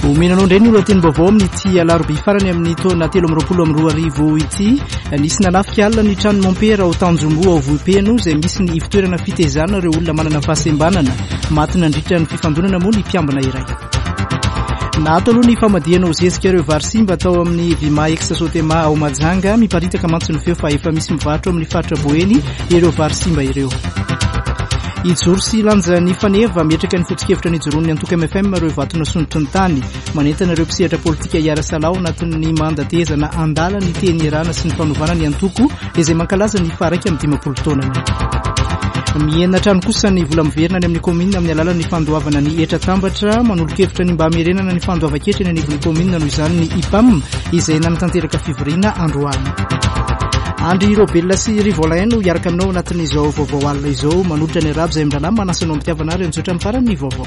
Omenanao indray ny olona teny vaovao amin'ny ity alarobia farany amin'ny taona 13 ity nisy nanafika alina ny trano Mompera ao Tanjombo ao Vohipeno izay misy ny fitoerana fitezana ireo olona manana fahasembanana maty nandritra ny fifandonana moa ny mpiambina iray. Nato aloha ny famadiana zezika ireo vary simba atao amin'ny Vima Ex-Sotema ao Majanga miparitaka mantsy ny feo fa efa misy mivarotra amin'ny faritra Boeny ireo vary simba ireo. Ijoro sy lanja ny faneva miatraka ny fotoskevitra ny joron'ny Antoka MFM ireo vatona sonotry ny tany manentana ireo mpisehatra politika Iara Salao anatin'ny mandatezana andala ny teny irana sy ny fanovana ny Antoko izay mankalaza ny faraiky amin'ny 10 taonany. Miena trano kosa ny vola miverina any amin'ny komina amin'ny alalan'ny fandoavana ny etra tambatra manolo-kevitra ny mba merenana ny fandoava-ketra ny anivon'ny komina noho izany ny IPAM izay nanatanteraka fivoriana androany. Andry Robella sy Rivolaino iaraka aminao anatin'izao vaovao alina izao manolotra ny arabo izay mindrana manasanao mitiavana ary nitsotra amin'ny farany vaovao.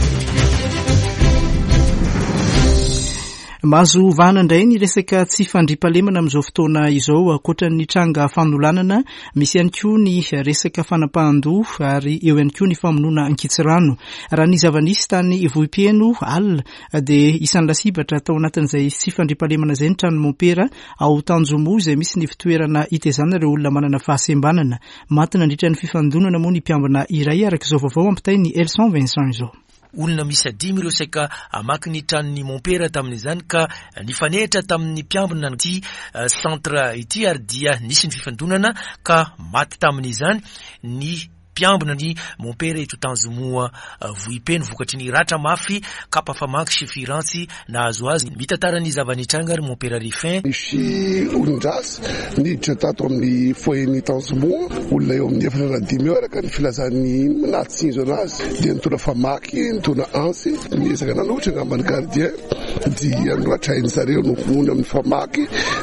Mazo vana indray ny resaka tsy fandriampahalemana amin'izao fotoana izao ankoatra ny tranga fanolanana misy ihany koa ny resaka fanapahan-doha ary eo ihany koa ny famonoana ankitsirano. Raha ny zava-nisy tany Vohipeno alina dia isan'ny lasibatra tao anatin'izay tsy fandriampahalemana izay ny trano Mompera ao Tanjombo izay misy ny fitoerana hitezana ireo olona manana fahasembanana. Maty nandritra ny fifandonana moa ny mpiambina iray araka izao vaovao ampitay ny Elson Vincent izao. Olona misy 10 ireo saika amaky ny tranony Mompera tamin'izany ka nifanehitra tamin'ny mpiambina ity centre ity ary dia nisy ny fifandonana ka maty tamin'izany ny mpiambina ny Mompera eto Tanjombo Vohipeno vokatry ny ratra mafy kapa famaky sifirantsy nahazo azy mitantara ny zava-nitranga ary Mompera Rifin. Misy olon-drasy niditra tato amin'ny foyer-ny Tanjombo olona eo amin'ny 4 eo araka ny filazan'ny natsinjo anazy dia nitona famaky nitona ansy miezaka nanotra ngambany gardien dia noatrainy zareo nohona amin'ny famaky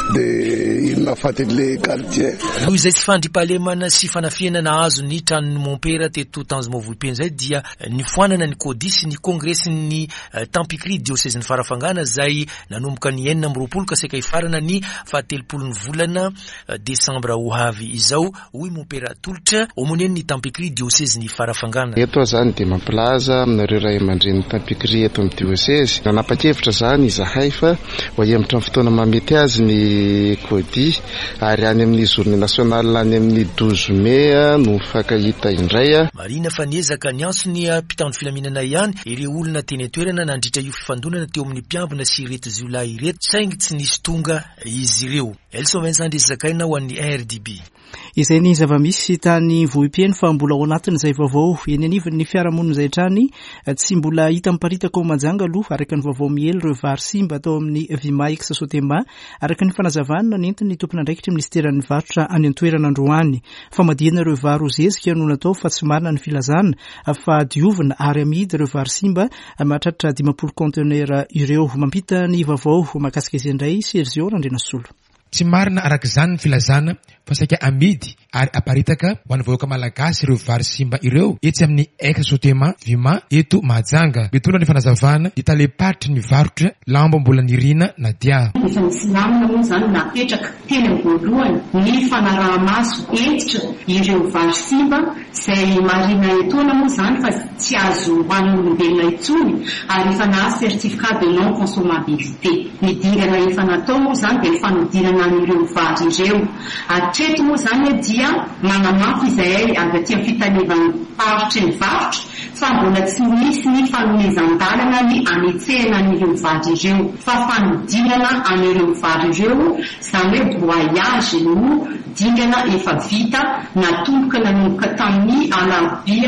dia nafatin'le gardien. Noho izay tsy fandriampahalemana sy fanafiana nahazo ny tranony Mompera teto Tanjombo Vohipeno zay dia nifoanana ny kodisy ny kongresy ny Tampikry diocèse ny Farafangana zay nanomboka ny 9 ka saika ifarana ny 17 volana Desambra ho avy izao hoy Mompera tolotra omonen'ny Tampikry diocèse ny Farafangana. Eto zany dia mampilaza aminareo ray aman-dren'ny Tampikry eto amin'ny diocèse nanapa-kevitra zany izahay fa hoahemitra amin'ny fotoana mamety azy ny kody ary any amin'ny journée nationale any amin'ny 12 mai no fakahita indray. Marina fa niezaka ny antsony mpitandro filaminana ihany ireo olona teny toerana nandritra io fifandonana teo amin'ny mpiambina sy ireto ziolahy ireto saingy tsy nisy tonga izy ireo. Elson Vincent Desakaina ho an'ny RDB. Izay ny zava-misy tany Vohipeno fa mbola ao anatin'izay vaovao eny anivon'ny fiarahamonina izay trany tsy mbola hita miparitaka ao Majanga aloha araka ny vaovao miely ireo vary simba atao amin'ny Vima Ex-Sotema araka ny fanazavana nentin'ny tompon'andraikitra ministeran'ny varotra any an-toerana androany. Famadihana ireo vary zezika no natao fa tsy marina ny filazana fa diovina ary amidy ireo vary simba mahatratra 10 conteneur ireo. Mampita ny vaovao mahakasika izay indray Sergio Randrenasolo. Tsy marina araka izany ny filazana fa saika amidy ary aparitaka ho an'ny vahoaka malagasy ireo vary simba ireo etsy amin'ny Ex-Sotema Vima eto Majanga. Mitondra ny fanazavana italepatry ny varotra lamba mbola nirina na dia. Efa misy namana moa zany napetraka teny voalohany ny fanaraha-maso entitra ireo vary simba izay marina etona moa zany fa tsy azo hoan'olombelona intsony ary efa na certificat de non consommabilité. Midingana efa natao moa zany dia fanodirana ireo vary ireo. Hatreto moa zany dia manamafy izay avy aty amin'ny fitanevan'ny paritra ny varotra fa mbola tsy misy ny fanomezan-dalana ny anetsehana an'ireo vary ireo fa fanodirana an'ireo vary ireo izany hoe voyage no dingana efa vita natomboka nanomboka tamin'ny alarobia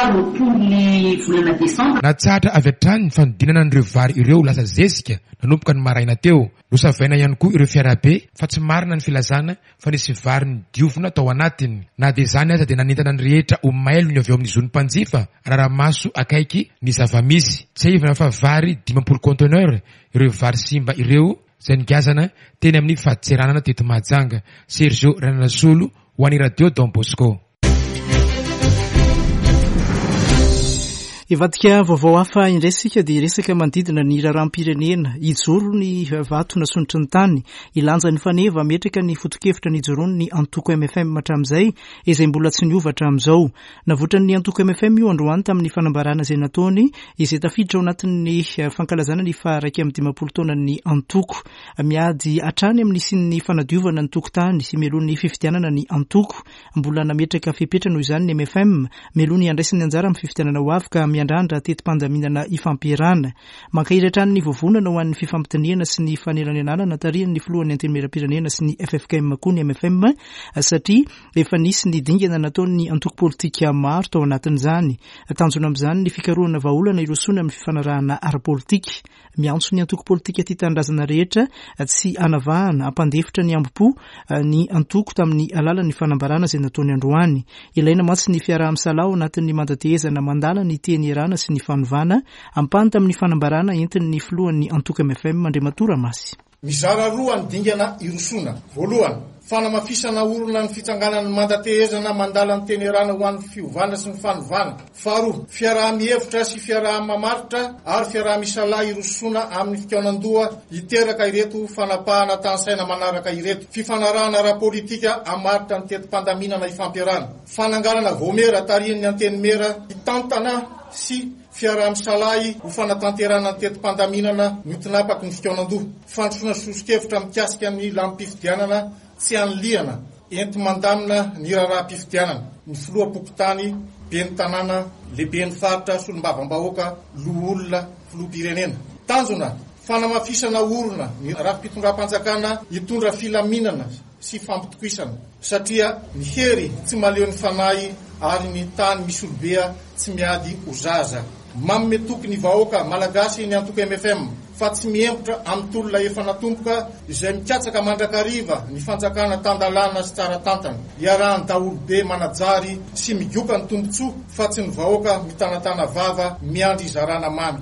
20 volana Desambra. Natsatra avy hatrany ny fanodinana an'ireo vary ireo lasa zezika nanomboka ny maraina teo. Nosavaina ihany koa ireo fiarabe fa tsy marina ny filazana fa nisy vary ny diovina tao anatiny. Na dia izany aza dia nanentana ny rehetra ho mailo ny avy ao amin'ny zon'ny mpanjifa raramaso akaiky ny zava-misy. Tsy ivana fa vary 10 conteneur ireo vary simba ireo izay nigazana teny amin'ny fahadiseranana teto Majanga. Sergio Randrenasolo ho an'ny radio Don Bosco. Ivadika vaovao hafa indraisika dia resaka manodidina ny raharam-pirenena ijoro ny vatona sonotry ny tany ilanja ny faneva metraka ny fotokevitra ny jorony ny Antoko MFM hatramin'izay izay mbola tsy niova hatramin'izao. Navoatra ny Antoko MFM io androany tamin'ny fanambarana izay nataony izay tafiditra ao anatin'ny fankalazana ny faha 120 taona ny Antoko miady hatrany amin'ny sin'ny fanadiovana ny tokotany sy melohan'ny fifidianana ny Antoko mbola nametraka fepetra noho izany ny MFM melohany andraisany anjara amin'ny fifidianana ho avy ka miandrandra tetim-pandaminana ifampiarana mankahiratra ny vovonana ho an'ny fifampitaniana sy ny fanelanenana natariany ny filohan'ny antenimera-pirenena sy ny FFKM koa ny MFM satria efa nisy ny dingana nataon'ny antoko politika maro tao anatin'izany tanjona amin'izany ny fikarohana vahaolana irosona amin'ny fifanarahana ara-politika miantso ny antoko politika tia tanindrazana rehetra tsy anavahana ampandefitra ny ambopo ny antoko tamin'ny alalan'ny fanambarana izay nataony androany ilaina mantsy ny fiaraha-misala ao anatin'ny mandatehezana mandala ny teny erana sy ny fanovana ampany tamin'ny fanambarana entin'ny filohan'ny Antoko MFM Andriamatora Masy. Mizara roa ny dingana irosona. Voalohany, fanamafisana orona ny fitsanganan'ny mandatehezana mandala ny teny erana ho an'ny fiovana sy ny fanovana. Faharoa, fiaraha-mihevitra sy fiaraha-mamaritra ary fiaraha-misala irosona amin'ny fikaonan-doha hiteraka ireto fanapahana tansaina manaraka ireto. Fifanarahana ara-politika amaritra ny tetim-pandaminana ifampiarana. Fananganana vomera tarian'ny antenimera hitantana sy fiaraha-misalay ho fanatanterana ny tetim-pandaminana mitinapaky ny fikaonan-doha. Fandrosoana sosokevitra mikasika ny lampifidianana tsy anliana enti-mandamina ny raharaha-pifidianana. Ny filoha-pokotany, ben'ny tanàna, lehiben'ny faritra, solombavam-bahoaka, loholona, filoha-pirenena. Tanjona, fanamafisana orona ny rafi-pitondram-panjakana hitondra filaminana sy fampitokoisana. Satria ny hery tsy maleo ny fanahy ary ny tany misy olobea tsy miady ho zaza. Manome toky ny vahoaka malagasy ny Antoko MFM fa tsy miempotra amin'ny tolona efa natomboka izay mikatsaka mandrakariva ny fanjakana tandalana sy tsara tantana. Iarahany daolobe manajary sy migioka ny tombotsoa fa tsy ny vahoaka mitanatana vava miandry izarana mamy.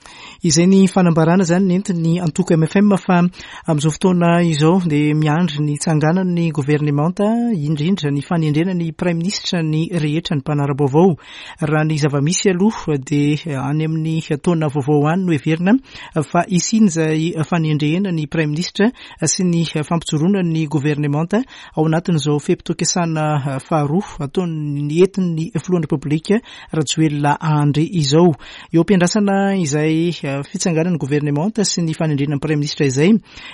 Izay ny fanambarana zany nentin'ny Antoko MFM fa amin'izao fotoana izao dia miandry ny tsanganan'ny gouvernemanta indrindra ny fanendrena ny prime ministre ny rehetra ny mpanara-baovao raha ny zava-misy aloha dia any amin'ny taona vaovao any no heverina fa isiny izay fanendrena ny prime ministre sy ny fampijoroana ny gouvernemanta ao anatin'izao fepitokesana faharoa ataony entin'ny filohan'ny republika Rajoelina Andry izao eo ampiandrasana izay fitsanganan'ny gouvernemanta sy ny fanendrenan'ny prime ministre izay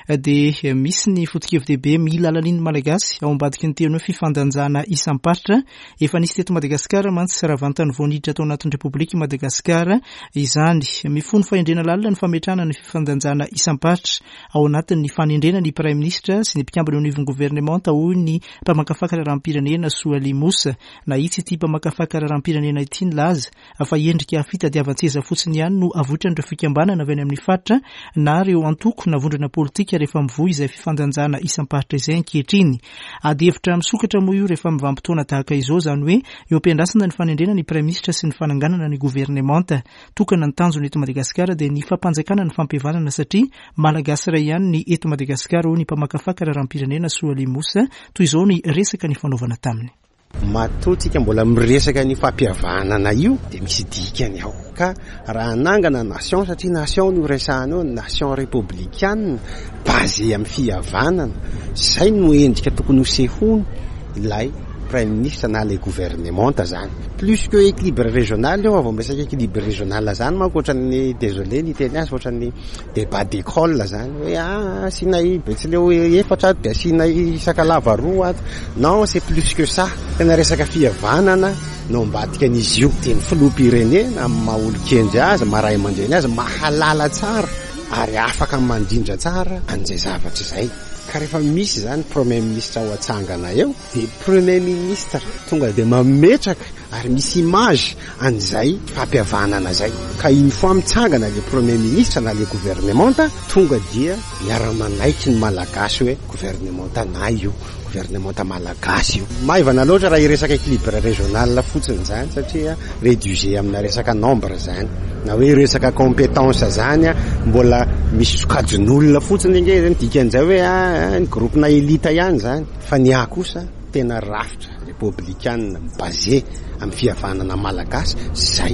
dia misy ny foto-kevin-dehibe mila alaliny malagasy ao ambadiky ny teny hoe fifandanjana isam-paritra efa nisy teto Madagasikara mantsy sy rahavantany voaniditra tao anatin'ny republika Madagasikara izany mifono fahendrena lalina ny fametrahana ny fifandanjana isam-paritra ao anatin'ny fanendrena ny prime ministre sy ny mpikambana eo anivon'ny gouvernemanta hoy ny mpamakafaka raharam-pirenena Soaly Moussa na itsy ity mpamakafaka raharam-pirenena ity ny laza fa endrika fitadiavan-tseza fotsiny ihany no avotrany fikambanana avy any amin'ny faritra na ireo antoko na vondrona politika rehefa mivoy izay fifandanjana isam-paritra izay ankehitriny. Ady hevitra misokatra moa io rehefa mivampotoana tahaka izao zany hoe eo ampiandrasana ny fanendrena ny prime ministre sy ny fananganana ny gouvernemanta tokana ny tanjony eto Madagasikara dia ny fampanjakana ny fampihavanana satria malagasy iray ihany ny eto Madagasikara ho ny mpamakafaka raharam-pirenena Soaly Moussa toy izao ny resaka ny fanaovana taminy. Matotsika mbola miresaka ny fampihavanana io dia misy dikany ao ka raha nangana nation satria nation no resahana eo nation républicaine basé amin'ny fihavanana zay no endrika tokony ho sehony ilay prime ministre na le gouvernemanta zany plus que équilibre régional eo avy miresaka équilibre régional zany manko ohatran'ny désolé ny teny azy ohatran'ny débat d'école zany hoe asinay betsileo efatra dia asinay sakalava roa ato non c'est plus que ça tena resaka fihavanana no ambadika an'izy io teny filoham-pirenena amin'ny maha-olo-kendry azy maharay aman-dreny azy mahalala tsara ary afaka mandrindra tsara an'izay zavatra izay. Ka rehefa misy zany premier ministre ao atsangana eo dia premier ministre tonga dia mametraka ary misy image an'izay fampihavanana zay ka iny fois mitsangana le premier ministre na le gouvernemanta tonga dia miara-manaiky ny malagasy hoe gouvernemanta na io gouvernemanta malagasy io maivana loatra raha iresaka équilibre régional fotsiny zany satria rédigé amina resaka nombre zany na hoe resaka compétence zany mbola misy sokajin'olona fotsiny nge zany dikan'izay hoe ny groupena élite ihany zany fa ny kosa tena rafitra républicaine basé amin'ny fihavanana malagasy zay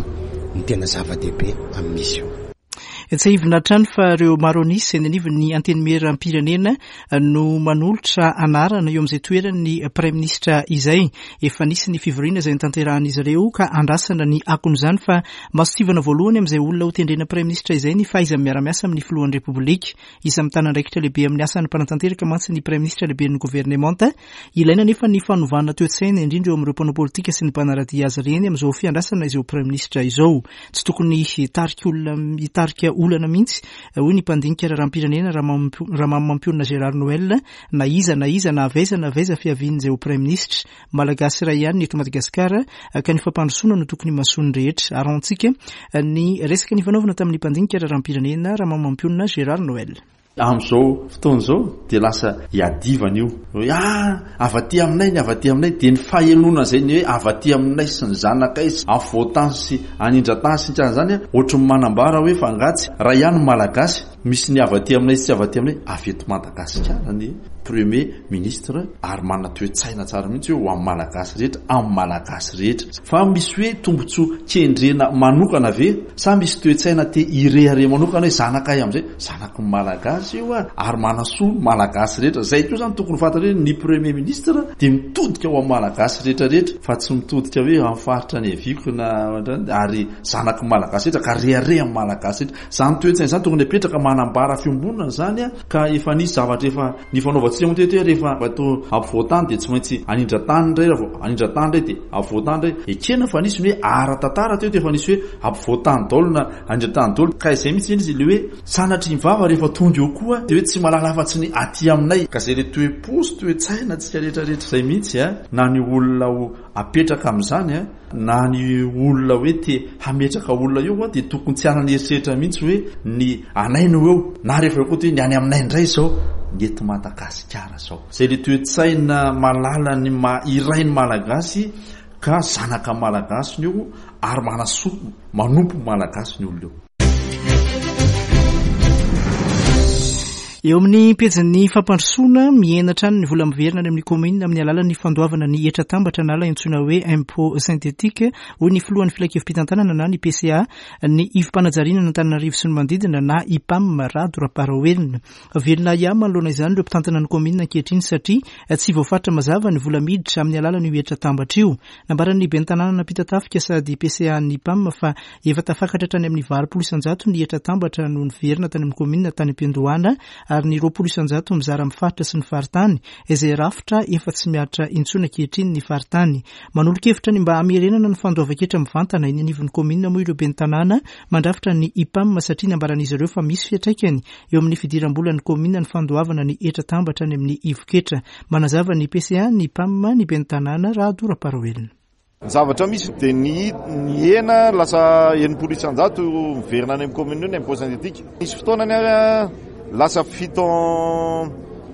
ny tena zava-dehibe amin'izy io. Tsy hivinatrany fa ireo maro anisy izay nanivy ny anteny meram-pirenena no manolotra anarana eo amin'izay toerany Prime Ministra izay. Efa nisy ny fivoriana izay nitanterahan'izy ireo ka andrasana ny akon'izany fa masosivana voalohany amin'izay olona ho tendrena Prime Ministra izay ny faiza miara-miasa amin'ny filohan'ny Repoblika. Isa mitana andraikitra lehibe amin'ny asany mpanatanteraka mantsy ny Prime Ministra lehibe ny gouvernemanta. Ilaina nefa ny fanovana toe-tsaina indrindra eo amin'ireo mpanao politika sy ny mpanaradia azy ireny amin'izao fiandrasana izao Prime Ministra izao. Tsy tokony hitarika olana mihitsy hoy ny mpandinika raharam-pirenena Ramamampiona Gérard Noël na iza na aveza fiavian'izay ho Prime Ministre malagasy iray ihany eto Madagasikara ka ny fampandrosoana no tokony masony rehetra. Arantsika ny resaka ny fanaovana tamin'ny mpandinika raharam-pirenena Ramamampiona Gérard Noël. Am'izao fotoana zao de lasa iadivana io hoe avaty aminay de ny fahenona zay ny hoe avaty aminay sy ny zanakay sy avotan sy anindratany sy ny zany ohatry ny manambara hoe fangatsy raha ihany malagasy misy ny avaty aminay sy avaty aminay aveto Madagasikara ny Premier Ministre ary manana toe-tsaina tsara mihitsy hoe ho amin'ny malagasy rehetra amin'ny malagasy rehetra fa misy hoe tombontsoa kendrena manokana ve sa misy toe-tsaina te irehare manokana hoe zanakay am'izay zanaky malagasy io ary manasoa malagasy rehetra zay koa zany tokony fantatra hoe ny Premier Ministre de mitodika ho amin'ny malagasy rehetrarehetra fa tsy mitodika hoe amin'ny faritra ny eviko na ary zanaky malagasy rehetra ka rehare amin'ny malagasy rehetra zany toe-tsaina zany tokony apetraka manambara fiombonana zany ka efa nisy zavatra efa ny fanaovatsika motety rehefa bato ampovoatany de tsy maintsy anindratany ndray anindratany ndray de ampovoatany ndray ekena fa nisy hoe ara-tantara teto efa nisy hoe ampovoatany daholo na anindratany daholo ka izay mihitsy izy le hoe sanatry mivava rehefa tonga eo koa de hoe tsy malala afa-tsy ny aty aminay ka zay le toe-poso toe-tsaina tsika rehetrarehetra zay mihitsy na ny olona ho apetraka amin'izany na ny olona hoe te hametraka olona eo de tokony tsy anany eritreritra mihitsy hoe ny anaino eo na rehefa koa hoe ny any aminay indray zao nyety Madagasikara zao zay le toe-tsaina malala ny iray ny malagasy ka zanaka malagasy ny io ary manasoa manompo malagasy ny olona eo. Eo amin'ny pejin'ny fampandrosoana mienatra ny vola miverina amin'ny komina amin'ny alalan'ny fandoavana ny etra-tambatra na antsoina hoe impôt synthétique hoy ny filohan'ny filaikevi-pitantanana na ny PCA ny ifimpanajariana n'Antananarivo sy ny manodidina na IPAM Rado Raparawelina. Velona ihany manoloana izany ireo mpitantana ny komina ankehitriny satria tsy voafatra mazava ny vola miditra amin'ny alalan'io etra-tambatra io. Nambaran'ny ben'ny tanàna nampita-tafika sady PCA ny IPAM fa efa tafakatra hatrany amin'ny 20% ny etra-tambatra no niverina tany amin'ny komina tany Ampendohana ary ny 20% mizara mifaritra sy ny faritany izay rafitra efa tsy miaritra intsona ankehitriny ny faritany. Manolo-kevitra ny mba hamerenana ny fandoavan-ketra mivantana eny anivon'ny komina moa ireo ben'ny tanàna mandrafitra ny IPAM satria nambaran'izy ireo fa misy fiantraikany eo amin'ny fidiram-bolan'ny komina ny fandoavana ny etra-tambatra any amin'ny ivo-ketra. Manazava ny PCA ny IPAM ny ben'ny tanàna Rado Raparawelina. Zavatra misy de ny hena lasa 90% miverina any amin'ny komina io ny impôt synthétique. Misy fotoanany lasa fiton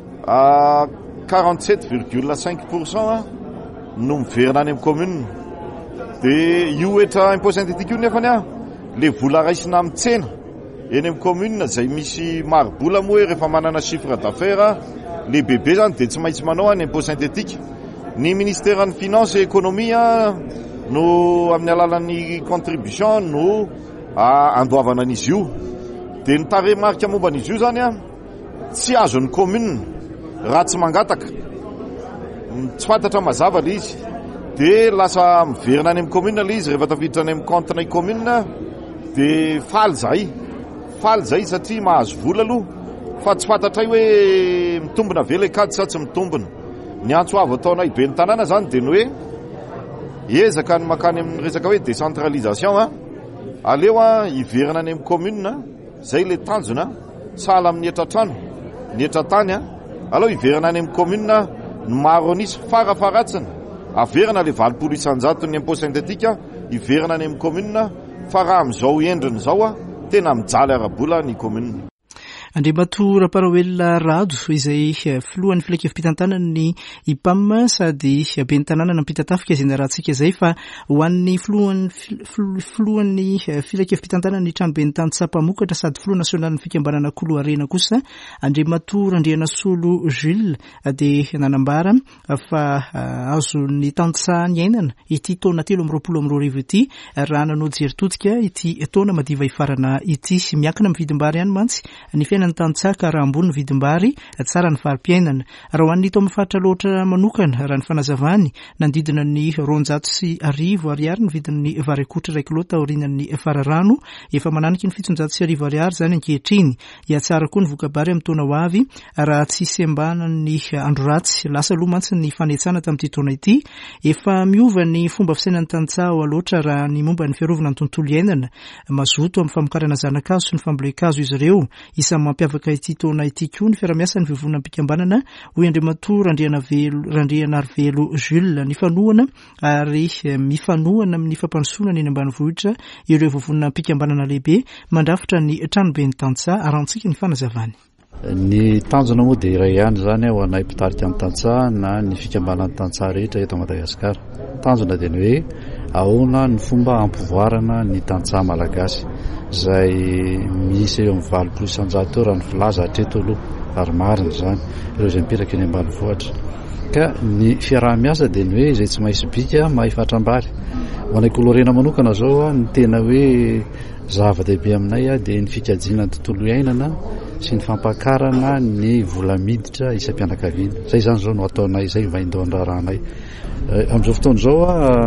47,5% no miverina any amin'ny commune. De io etra impôt synthétique io nefany le vola raisina amin'ny tsena eny amin'ny commune zay misy marobola moa hoe rehefa manana chiffre d'affaires le bebe zany de tsy maintsy manao any impôt synthétique. Ny ministère ny finance et économie no amin'ny alalan'ny contribution no andoavana an'izy io. De ny taremarika momba an'izy io zany tsy azon'ny commune raha tsy mangataka tsy fantatra mazava le izy de lasa miverina any amin'ny commune le izy rehefa tafiditra any amin'ny compte ny commune de faly zay satria mahazo vola aloha fa tsy fantatray hoe mitombona ve le kady sa tsy mitombona. Ny antso avy ataonay ben'ny tanàna zany de ny hoe ezaka ny makany amin'ny resaka hoe décentralisation aleo hiverina any amin'ny commune zay le tanjona sahala amin'ny etratrano ny etratany aleo hiverina any amin'ny commune ny maro anisy farafaratsiny averina le 20% ny impôt synthétique hiverina any amin'ny commune fa raha amin'izao endriny zao tena mijaly arabola ny commune. Andriamatora Paraoela Rado izay filohan'ny filakevim-pitantanany IPAM sady ben'ny tanàna nampita-tafika izay narahantsika izay fa ho an'ny filohan'ny filakevim-pitantanany tranoben'ny Tantsapamokatra sady filoha nasionalin'ny fikambanana Koloarena kosa Andriamatora Andrianasolo Jules dia nanambara fa azon'ny Tantsa ny ainana ity taona 3 ity raha nanao jery-totika ity taona madiva ifarana ity miankina amin'ny vidim-bary ihany mantsy ny fiainana Tantsaka raha ambony vidim-bary tsara ny fari-piainana raha ho an'ny tao mafaritra loatra manokana raha ny fanazavany nandidina ny 250 ariary ny vidin'ny vary akotra 1 kilota orinan'ny fararano efa mananiky ny 750 ariary zany ankehitriny iatsara koa ny vokabary amin'ny taona ho avy raha tsy sembanan'ny andro ratsy lasa aloha mantsy ny fanetsana tamin'ity taona ity efa miova ny fomba fisainan'ny Tantsa ao aloatra raha ny momba ny fiarovana ny tontolo iainana mazoto amin'ny famokarana zanakazo sy ny fambolekazo izy ireo isa mampiavaka ity taona ity koa ny fiaramiasa ny fivonana am-pikambanana hoy Andriamatora Randrianarivelo Jules ny fanohana ary mifanohana amin'ny fampandrosoana eny ambanivohitra ireo vovonana am-pikambanana lehibe mandrafitra ny tranoben'ny Tantsa arantsika ny fanazavany. Ny tanjona moa dia iray ihany zany ho anay mpitarika ny Tantsa na ny fikambanan'ny Tantsa rehetra eto Madagasikara. Tanjona dia ny hoe ahoana ny fomba ampivoarana ny Tantsa malagasy izay misy eo amin'ny 20 isan-jato raha ny filaza hatreto aloha ary marina zany ireo izay mipetraka eny ambanivohitra. Ka ny fiaraha-miasa dia ny hoe izay tsy mahisy bika mahifatram-bary. Ho anay Koloarena manokana zao ny tena hoe zava-dehibe aminay dia ny fikajiana ny tontolo iainana sy ny fampakarana ny vola miditra isam-pianakaviana. Zay zany zao no ataonay izay mba indao-andraranay. Amin'izao fotoana zao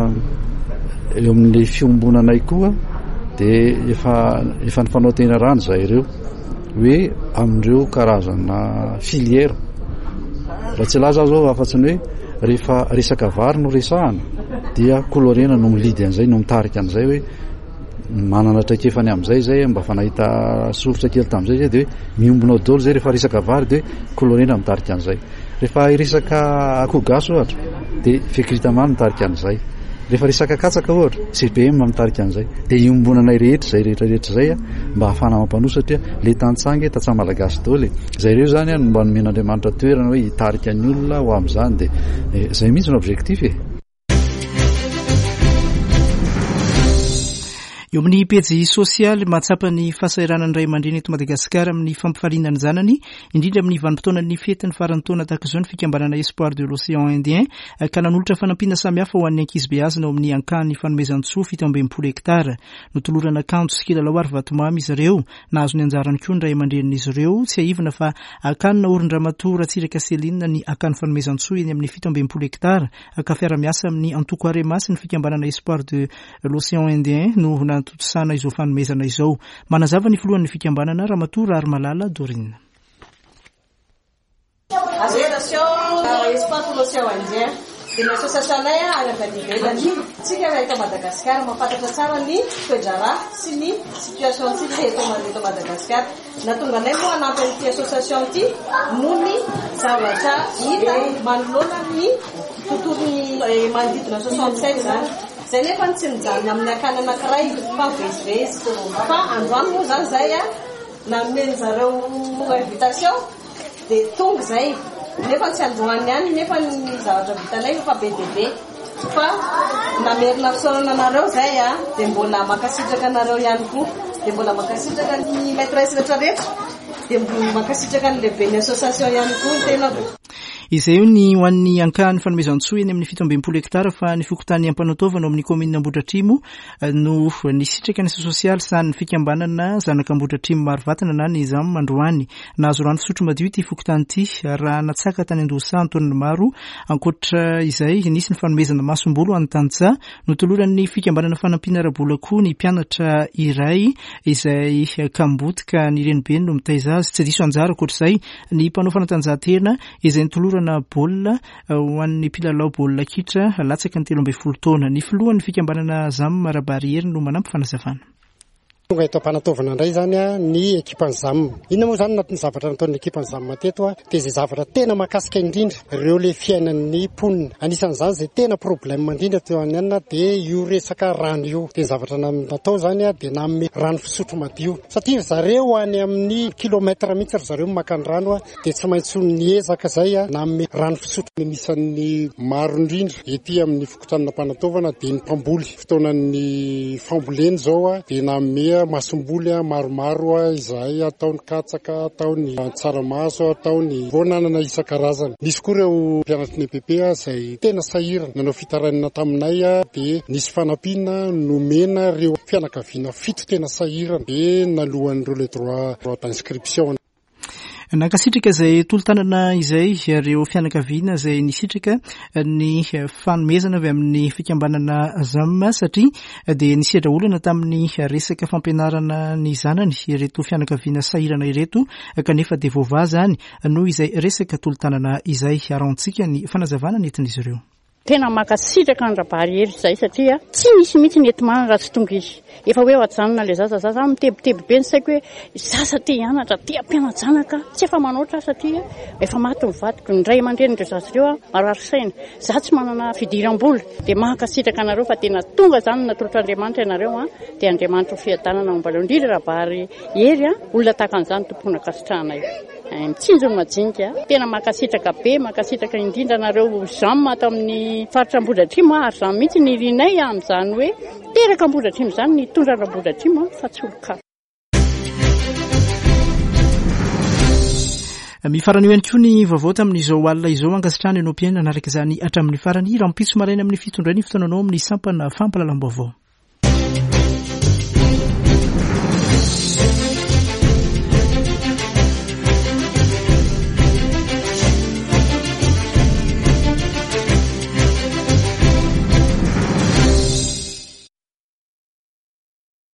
eo amin'ilay fiombonanay koa dia efa ny fanao tena rano zay ireo hoe amin'ireo karazana filiera. Raha tsy laza zao afa-tsy ny hoe rehefa resaka vary no resahana dia Koloarena no milidy an'izay no mitarika an'izay hoe manana traikefany amin'izay zay mba fanahita sofitra kely tamin'izay zay dia hoe miombonao daholo zay rehefa resaka vary dia Koloarena mitarika an'izay. Rehefa resaka akoho gasy ohatra dia Fekritamany mitarika an'izay. Rehefa resaka katsaka ohatra CPM mitarika an'izay. Dia iombonanay rehetra zay rehetra zay mba hafana mampanohy satria le Tantsange Tantsa malagasy daholo zay ireo zany mba nomen'Andriamanitra toerana hoe hitarika ny olona ho amin'izany dia zay mihitsy no objectif Eo amin'ny pejy sosialy mahatsapa ny fahasahiranany ray aman-dreny eto Madagasikara amin'ny fampifaliana ny zanany indrindra amin'ny vanim-potoanan'ny fetiny farany taona tahaka izao ny fikambanana Espoir de l'Océan Indien ka nanolotra fanampiana samihafa ho an'ny ankizy beazina ao amin'ny ankany fanomezan-tsoa 720 hektara notolorana akanjo sy kilalao ary vatomamy izy ireo nahazo ny anjarany koa ny ray aman-drenin'izy ireo tsy aivina fa akanina orin-dramatora Tsiraka Selinina ny ankany fanomezan-tsoa eny amin'ny 720 hektara ka fiara-miasa amin'ny antoko Aremasy ny fikambanana Espoir de l'Océan Indien no natotosana izao fanomezana izao. Manazava ny filohan'ny fikambanana Ramatoa Armalala Dorine. Espoir de l'Océan Indien dia ny association-nay any ivelany tsika eto Madagasikara mampatatra tsara ny toe-draharaha sy ny situation-tsika eto Madagasikara. Natonga anay moa hanampy an'ity association ity noho ny zavatra hita manoloana ny tontolony manodidina 67 zany. Zay nefa tsy mijany amin'ny akana anankiray fa vezivezy fa androany moa zany zay nameny zareo invitation dia tonga zay nefa tsy androany ihany nefa ny zavatra vitanay fa be dia be fa namerina fisaorana anareo zay dia mbola makasitraka anareo ihany koa dia mbola makasitraka ny maîtresse rehetrarehetra dia mbola makasitraka ny lehibe ny association ihany koa ny tena. Izay ny ho an'ny ankany fanomezan-tsoa eny amin'ny 720 hektara fa ny fokotany ampanataovana ao amin'ny komina Ambohidratrimo no nisitraka ny asa sosialy sany fikambanana zanaka Ambohidratrimo maro vatana na ny zamy mandroany nahazo rano fisotro madio ity fokotany ity raha natsaka tany Andosa Antonina Maro ankoatra izay nisy ny fanomezana masombolo an'ny Tantsa notoloran'ny fikambanana fanampiana ara-bola koa ny mpianatra iray izay kambotika ny renibe no mitaiza azy tsy diso anjara ankoatr'izay ny mpanao fanatanjahantena izay nitolora na baolina ho an'ny mpilalao baolina kitra latsaka ny 13 taona. Ny filohan'ny fikambanana Zam Marabarieri no manampy fanazavana. tonga eto ampanataovana indray zany a ny ekipan'ny ZAM. Inona moa zany anatin'ny zavatra nataon'ny ekipan'ny ZAM mateto a dia izay zavatra tena mahakasika indrindra ireo le fiainan'ny mponina. Anisan'izany izay tena problème indrindra teo anana dia io resaka rano io. Dia zavatra natao zany a dia nanome rano fisotro madio. Satria zareo any amin'ny kilomètre mihitsy ry zareo makany rano a dia tsy maintsy niezaka zay a nanome rano fisotro. Anisan'ny maro indrindra ety amin'ny fikotranana mpanataovana dia ny mpamboly. Fotoanan'ny famboleny zao a dia nanome masomboly maromaro izay ataony katsaka, ataony tsaramaso, ataony vonanana isan-karazany. Nisy koa ireo mpianatry ny EPP izay tena sahirana nanao fitaranana taminay dia nisy fanampiana nomena ireo fianakaviana 7 tena sahirana dia nalohan'ireo le droit d'inscription. Nakasitraka izay tolo-tanana izay ireo fianakaviana izay nisitraka ny fanomezana avy amin'ny fikambanana ZAM satria dia nisedra olana tamin'ny resaka fampianarana ny zanany ireto fianakaviana sahirana ireto kanefa dia voavaha zany noho izay resaka tolo-tanana izay arantsika ny fanazavana nentin'izy ireo. Tena makasitraka ny rabary hery izay satria tsy misy mihitsy ny entimana raha tsy tonga izy. Efa hoe hoajanona ilay zaza mitebiteby be ny saiko hoe zaza tia hianatra, tia mpianajanaka, tsy efa manoatra satria efa maty ny vadiko. Ny ray aman-drenin'ireo zaza ireo marary saina. Za tsy manana fidiram-bola dia makasitraka anareo fa tena tonga zany natolotr'Andriamanitra ianareo dia Andriamanitra ho fiadanana mombaleo indrindra rabary hery olona tahaka an'izany tompona kasitrahanay. Mitsinjo ny majinika tena makasitraka be, makasitraka indrindra nareo ZAM ato amin'ny faritra Ambohidratrimo ary ZAM mihitsy ny rinay amin'izany hoe teraka Ambohidratrimo izany ny tondrana Ambohidratrimo fa tsy olo-ka. Mifarana io ihany koa ny vaovao tamin'izao alina izao angasitrany ianao mpiaina anaraka izany hatramin'ny farany rampitso maraina amin'ny fitondrany fotoananao amin'ny sampana fampalalam-baovao.